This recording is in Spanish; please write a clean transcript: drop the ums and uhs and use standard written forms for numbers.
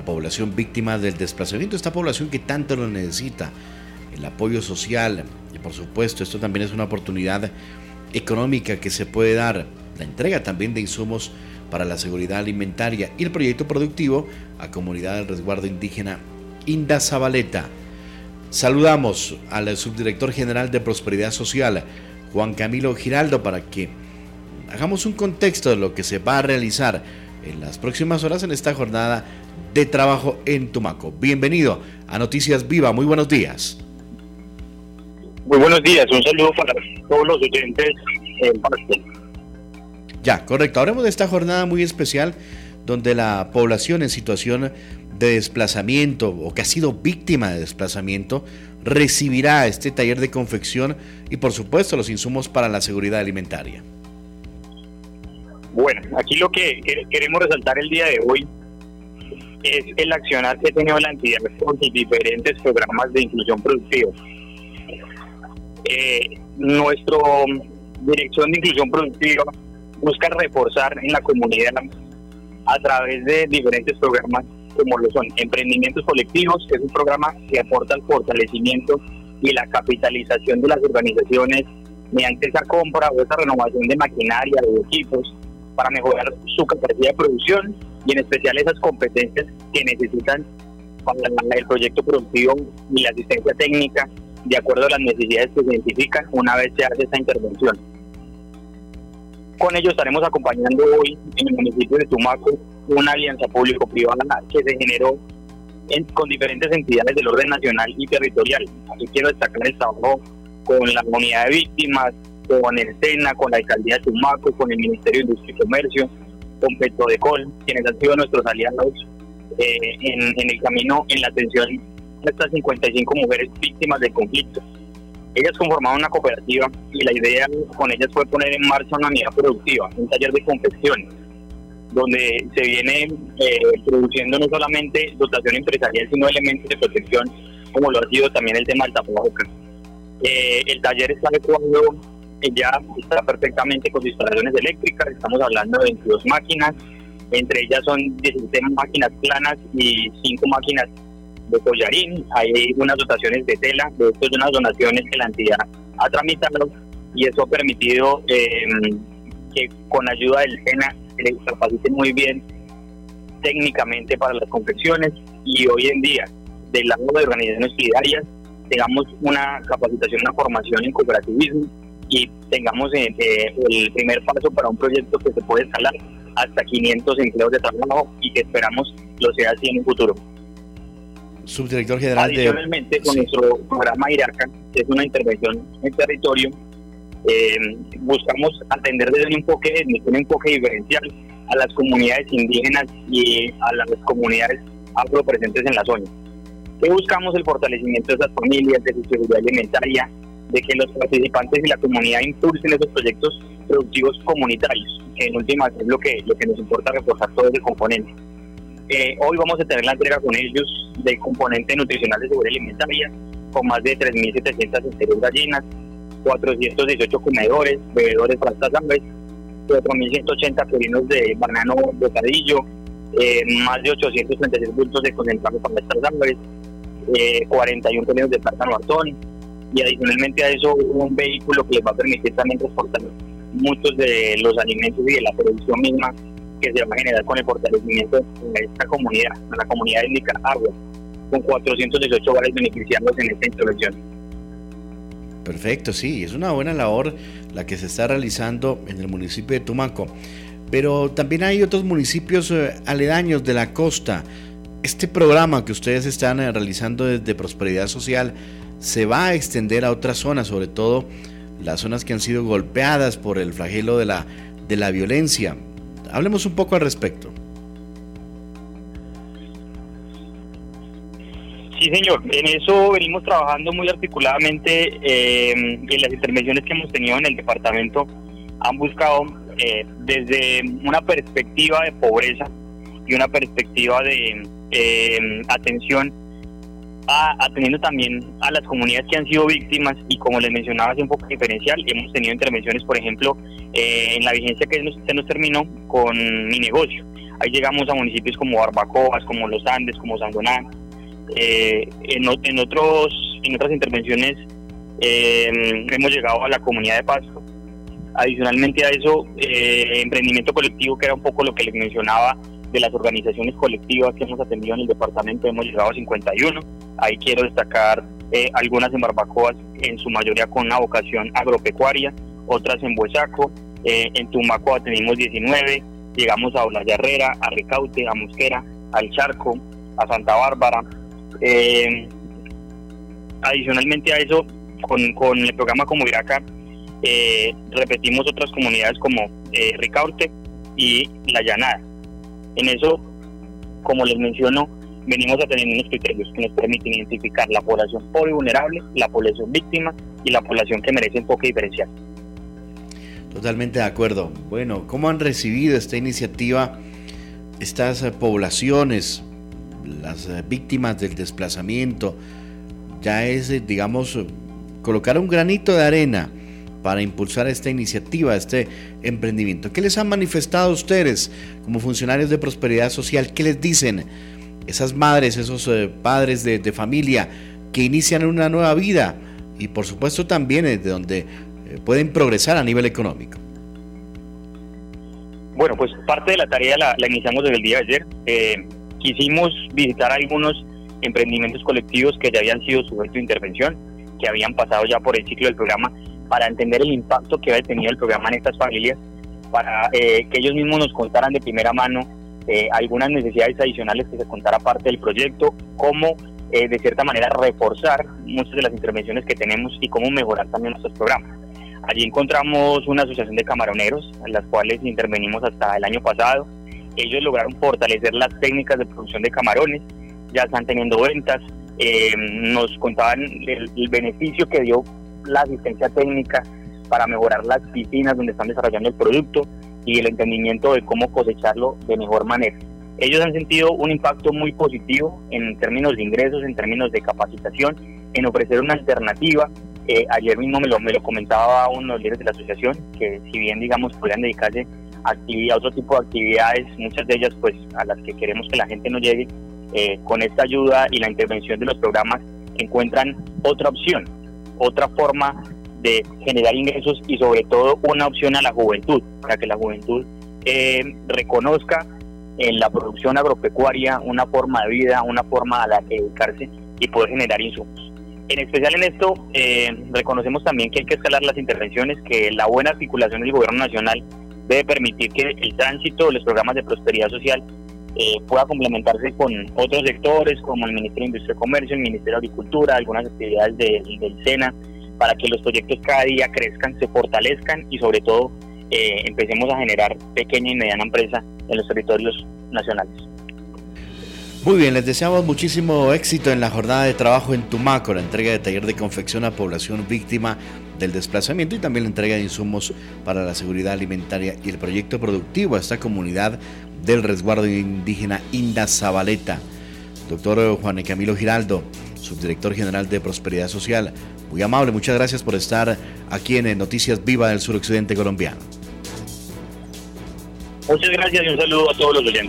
población víctima del desplazamiento, esta población que tanto lo necesita, el apoyo social y por supuesto esto también es una oportunidad económica que se puede dar, la entrega también de insumos para la seguridad alimentaria y el proyecto productivo a Comunidad del Resguardo Indígena Inda Zabaleta. Saludamos al subdirector general de Prosperidad Social, Juan Camilo Giraldo, para que hagamos un contexto de lo que se va a realizar en las próximas horas en esta jornada de trabajo en Tumaco. Bienvenido a Noticias Viva, muy buenos días. Muy buenos días, un saludo para todos los oyentes en Pasto. Ya, correcto, hablemos de esta jornada muy especial donde la población en situación de desplazamiento o que ha sido víctima de desplazamiento recibirá este taller de confección y por supuesto los insumos para la seguridad alimentaria. Bueno, aquí lo que queremos resaltar el día de hoy es el accionar que ha tenido la entidad con sus diferentes programas de inclusión productiva. Nuestra dirección de inclusión productiva busca reforzar en la comunidad a través de diferentes programas como lo son emprendimientos colectivos, que es un programa que aporta el fortalecimiento y la capitalización de las organizaciones mediante esa compra o esa renovación de maquinaria, de equipos, para mejorar su capacidad de producción y en especial esas competencias que necesitan para el proyecto productivo y la asistencia técnica de acuerdo a las necesidades que se identifican una vez se hace esta intervención. Con ello estaremos acompañando hoy en el municipio de Tumaco una alianza público-privada que se generó con diferentes entidades del orden nacional y territorial. Aquí quiero destacar el trabajo con la unidad de víctimas, con el SENA, con la alcaldía de Tumaco, con el Ministerio de Industria y Comercio, con Petrodecol, quienes han sido nuestros aliados en el camino en la atención a estas 55 mujeres víctimas del conflicto. Ellas conformaban una cooperativa y la idea con ellas fue poner en marcha una unidad productiva, un taller de confección, donde se viene produciendo no solamente dotación empresarial, sino elementos de protección, como lo ha sido también el tema del tapabocas. El taller está adecuado, ya está perfectamente con instalaciones eléctricas, estamos hablando de 22 máquinas, entre ellas son 17 máquinas planas y 5 máquinas de collarín. Hay unas dotaciones de tela, de esto es unas donaciones que la entidad ha tramitado y eso ha permitido que con ayuda del SENA se les capaciten muy bien técnicamente para las confecciones y hoy en día del lado de organizaciones solidarias tengamos una capacitación, una formación en cooperativismo y tengamos el primer paso para un proyecto que se puede escalar hasta 500 empleos de trabajo y que esperamos lo sea así en un futuro. Subdirector general Adicionalmente, con nuestro programa IRACA, que es una intervención en territorio, buscamos atender desde un enfoque étnico, un enfoque diferencial a las comunidades indígenas y a las comunidades afropresentes en la zona. ¿Qué buscamos? El fortalecimiento de esas familias, de su seguridad alimentaria, de que los participantes y la comunidad impulsen esos proyectos productivos comunitarios, que en últimas es lo que nos importa reforzar todo ese componente. Hoy vamos a tener la entrega con ellos del componente nutricional de seguridad alimentaria, con más de 3.762 gallinas, 418 comedores, bebedores para estas aves, 4.180 perinos de banano bocadillo, más de 836 bultos de concentrado para estas aves, 41 perinos de plátano batón, y adicionalmente a eso un vehículo que les va a permitir también transportar muchos de los alimentos y de la producción misma que se va a generar con el fortalecimiento de esta comunidad, la comunidad étnica Agua, con 418 hogares beneficiados en esta intervención. Perfecto, sí, es una buena labor la que se está realizando en el municipio de Tumaco, pero también hay otros municipios aledaños de la costa. Este programa que ustedes están realizando desde Prosperidad Social se va a extender a otras zonas, sobre todo las zonas que han sido golpeadas por el flagelo de la violencia. Hablemos un poco al respecto. Sí, señor. En eso venimos trabajando muy articuladamente. En las intervenciones que hemos tenido en el departamento han buscado desde una perspectiva de pobreza y una perspectiva de atención atendiendo también a las comunidades que han sido víctimas y como les mencionaba hace un poco diferencial, hemos tenido intervenciones, por ejemplo, en la vigencia que se nos terminó con mi negocio. Ahí llegamos a municipios como Barbacoas, como Los Andes, como Sandoná. En otras intervenciones hemos llegado a la comunidad de Pasto. Adicionalmente a eso, emprendimiento colectivo, que era un poco lo que les mencionaba de las organizaciones colectivas que hemos atendido en el departamento, hemos llegado a 51. Ahí quiero destacar algunas en Barbacoas, en su mayoría con una vocación agropecuaria, otras en Buesaco, en Tumaco atendimos 19, llegamos a Olaya Herrera, a Ricaute, a Mosquera, al Charco, a Santa Bárbara. Adicionalmente a eso, con el programa Como Viraca, repetimos otras comunidades como Ricaurte y La Llanada. En eso, como les menciono, venimos atendiendo unos criterios que nos permiten identificar la población pobre y vulnerable, la población víctima y la población que merece enfoque diferencial. Totalmente de acuerdo. Bueno, ¿cómo han recibido esta iniciativa estas poblaciones, las víctimas del desplazamiento? Ya es, digamos, colocar un granito de arena para impulsar esta iniciativa, este emprendimiento. ¿Qué les han manifestado ustedes como funcionarios de Prosperidad Social? ¿Qué les dicen esas madres, esos padres de familia que inician una nueva vida y por supuesto también de donde pueden progresar a nivel económico? Bueno, pues parte de la tarea la iniciamos desde el día de ayer. Quisimos visitar algunos emprendimientos colectivos que ya habían sido sujetos de intervención, que habían pasado ya por el ciclo del programa, para entender el impacto que había tenido el programa en estas familias, para que ellos mismos nos contaran de primera mano algunas necesidades adicionales que se contara parte del proyecto, cómo de cierta manera reforzar muchas de las intervenciones que tenemos y cómo mejorar también nuestros programas. Allí encontramos una asociación de camaroneros, en las cuales intervenimos hasta el año pasado. Ellos lograron fortalecer las técnicas de producción de camarones, ya están teniendo ventas, nos contaban el beneficio que dio la asistencia técnica para mejorar las piscinas donde están desarrollando el producto y el entendimiento de cómo cosecharlo de mejor manera. Ellos han sentido un impacto muy positivo en términos de ingresos, en términos de capacitación, en ofrecer una alternativa. Ayer mismo me lo comentaba uno de los líderes de la asociación, que si bien digamos podrían dedicarse a otro tipo de actividades, muchas de ellas pues a las que queremos que la gente no llegue, con esta ayuda y la intervención de los programas encuentran otra opción, otra forma de generar ingresos y sobre todo una opción a la juventud, para que la juventud reconozca en la producción agropecuaria una forma de vida, una forma a la que dedicarse y poder generar insumos. En especial en esto, reconocemos también que hay que escalar las intervenciones, que la buena articulación del gobierno nacional debe permitir que el tránsito de los programas de prosperidad social pueda complementarse con otros sectores como el Ministerio de Industria y Comercio, el Ministerio de Agricultura, algunas actividades del SENA, para que los proyectos cada día crezcan, se fortalezcan y sobre todo empecemos a generar pequeña y mediana empresa en los territorios nacionales. Muy bien, les deseamos muchísimo éxito en la jornada de trabajo en Tumaco, la entrega de taller de confección a población víctima del desplazamiento y también la entrega de insumos para la seguridad alimentaria y el proyecto productivo a esta comunidad del resguardo indígena Inda Zabaleta. Doctor Juan Camilo Giraldo, subdirector general de Prosperidad Social, muy amable, muchas gracias por estar aquí en Noticias Viva del Suroccidente colombiano. Muchas gracias y un saludo a todos los oyentes.